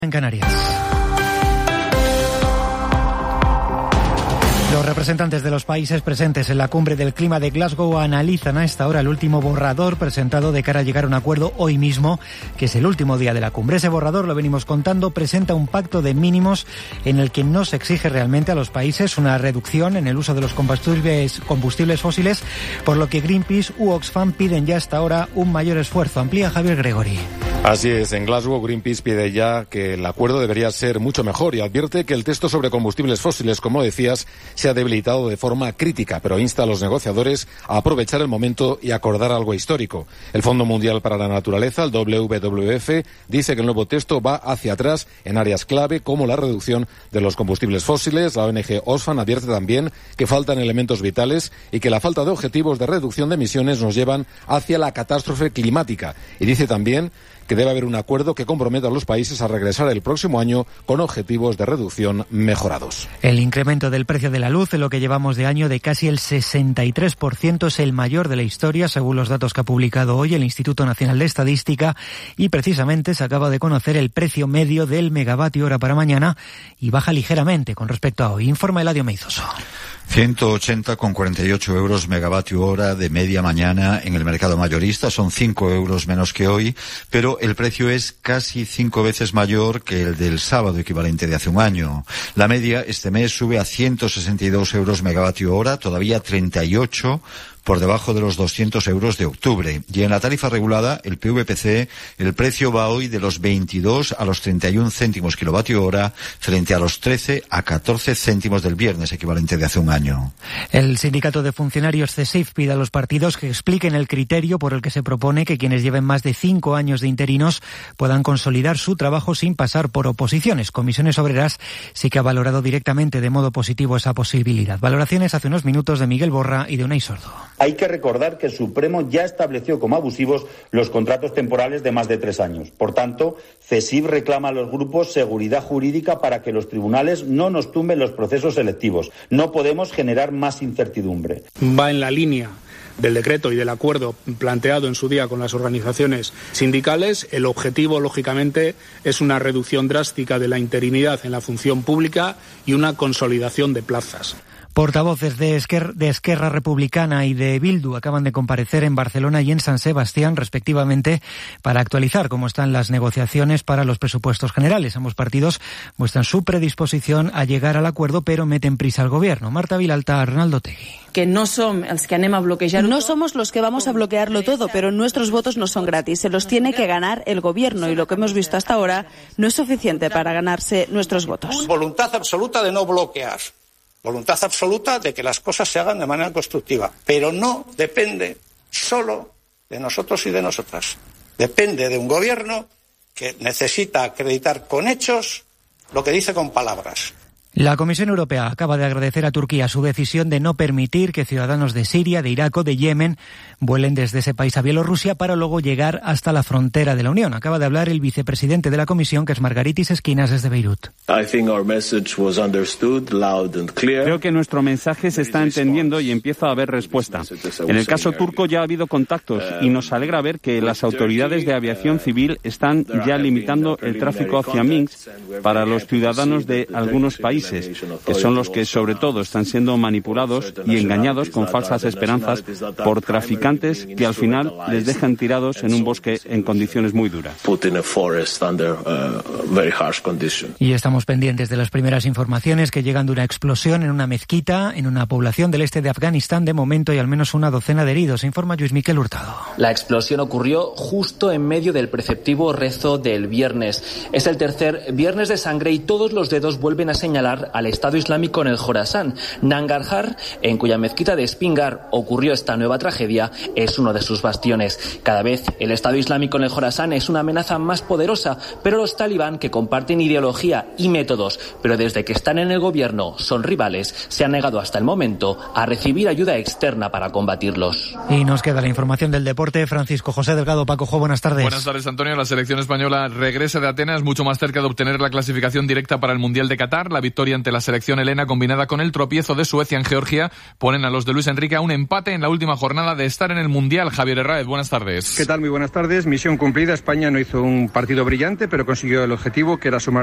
En Canarias. Los representantes de los países presentes en la cumbre del clima de Glasgow analizan a esta hora el último borrador presentado de cara a llegar a un acuerdo hoy mismo, que es el último día de la cumbre. Ese borrador, lo venimos contando, presenta un pacto de mínimos en el que no se exige realmente a los países una reducción en el uso de los combustibles fósiles, por lo que Greenpeace u Oxfam piden ya hasta ahora un mayor esfuerzo. Amplía Javier Gregori. Así es, en Glasgow Greenpeace pide ya que el acuerdo debería ser mucho mejor y advierte que el texto sobre combustibles fósiles, como decías, se ha debilitado de forma crítica, pero insta a los negociadores a aprovechar el momento y acordar algo histórico. El Fondo Mundial para la Naturaleza, el WWF, dice que el nuevo texto va hacia atrás en áreas clave como la reducción de los combustibles fósiles. La ONG Oxfam advierte también que faltan elementos vitales y que la falta de objetivos de reducción de emisiones nos llevan hacia la catástrofe climática. Y dice también que debe haber un acuerdo que comprometa a los países a regresar el próximo año con objetivos de reducción mejorados. El incremento del precio de la luz en lo que llevamos de año de casi el 63% es el mayor de la historia, según los datos que ha publicado hoy el Instituto Nacional de Estadística, y precisamente se acaba de conocer el precio medio del megavatio hora para mañana y baja ligeramente con respecto a hoy. Informa Eladio Meizoso. 180,48 euros megavatio hora de media mañana en el mercado mayorista, son 5 euros menos que hoy, pero el precio es casi 5 veces mayor que el del sábado equivalente de hace un año. La media este mes sube a 162 euros megavatio hora, todavía 38 por debajo de los 200 euros de octubre. Y en la tarifa regulada, el PVPC, el precio va hoy de los 22 a los 31 céntimos kilovatio hora, frente a los 13 a 14 céntimos del viernes, equivalente de hace un año. El sindicato de funcionarios CESIF pide a los partidos que expliquen el criterio por el que se propone que quienes lleven más de 5 años de interinos puedan consolidar su trabajo sin pasar por oposiciones. Comisiones Obreras sí que ha valorado directamente de modo positivo esa posibilidad. Valoraciones hace unos minutos de Miguel Borra y de Unai Sordo. Hay que recordar que el Supremo ya estableció como abusivos los contratos temporales de más de 3 años. Por tanto, CESIF reclama a los grupos seguridad jurídica para que los tribunales no nos tumben los procesos selectivos. No podemos generar más incertidumbre. Va en la línea del decreto y del acuerdo planteado en su día con las organizaciones sindicales. El objetivo, lógicamente, es una reducción drástica de la interinidad en la función pública y una consolidación de plazas. Portavoces de Esquerra Republicana y de Bildu acaban de comparecer en Barcelona y en San Sebastián, respectivamente, para actualizar cómo están las negociaciones para los presupuestos generales. Ambos partidos muestran su predisposición a llegar al acuerdo, pero meten prisa al gobierno. Marta Vilalta, Arnaldo Otegui. No somos los que vamos a bloquearlo todo, pero nuestros votos no son gratis. Se los tiene que ganar el gobierno y lo que hemos visto hasta ahora no es suficiente para ganarse nuestros votos. Voluntad absoluta de no bloquear. Voluntad absoluta de que las cosas se hagan de manera constructiva, pero no depende solo de nosotros y de nosotras. Depende de un gobierno que necesita acreditar con hechos lo que dice con palabras. La Comisión Europea acaba de agradecer a Turquía su decisión de no permitir que ciudadanos de Siria, de Irak o de Yemen vuelen desde ese país a Bielorrusia para luego llegar hasta la frontera de la Unión. Acaba de hablar el vicepresidente de la Comisión, que es Margaritis Esquinas, desde Beirut. Creo que nuestro mensaje se está entendiendo y empieza a haber respuesta. En el caso turco ya ha habido contactos y nos alegra ver que las autoridades de aviación civil están ya limitando el tráfico hacia Minsk para los ciudadanos de algunos países, que son los que sobre todo están siendo manipulados y engañados con falsas esperanzas por traficantes que al final les dejan tirados en un bosque en condiciones muy duras. Y estamos pendientes de las primeras informaciones que llegan de una explosión en una mezquita en una población del este de Afganistán. De momento hay al menos una docena de heridos, informa Luis Miquel Hurtado. La explosión ocurrió justo en medio del preceptivo rezo del viernes. Es el tercer viernes de sangre y todos los dedos vuelven a señalar al Estado Islámico en el Jorasán. Nangarhar, en cuya mezquita de Spingar ocurrió esta nueva tragedia, es uno de sus bastiones. Cada vez el Estado Islámico en el Jorasán es una amenaza más poderosa, pero los talibán, que comparten ideología y métodos, pero desde que están en el gobierno son rivales, se han negado hasta el momento a recibir ayuda externa para combatirlos. Y nos queda la información del deporte. Francisco José Delgado. Pacojo, buenas tardes. Buenas tardes, Antonio. La selección española regresa de Atenas mucho más cerca de obtener la clasificación directa para el Mundial de Qatar. La victoria victoria ante la selección helena combinada con el tropiezo de Suecia en Georgia ponen a los de Luis Enrique a un empate en la última jornada de estar en el Mundial. Javier Herráez, buenas tardes. ¿Qué tal? Muy buenas tardes. Misión cumplida. España no hizo un partido brillante, pero consiguió el objetivo, que era sumar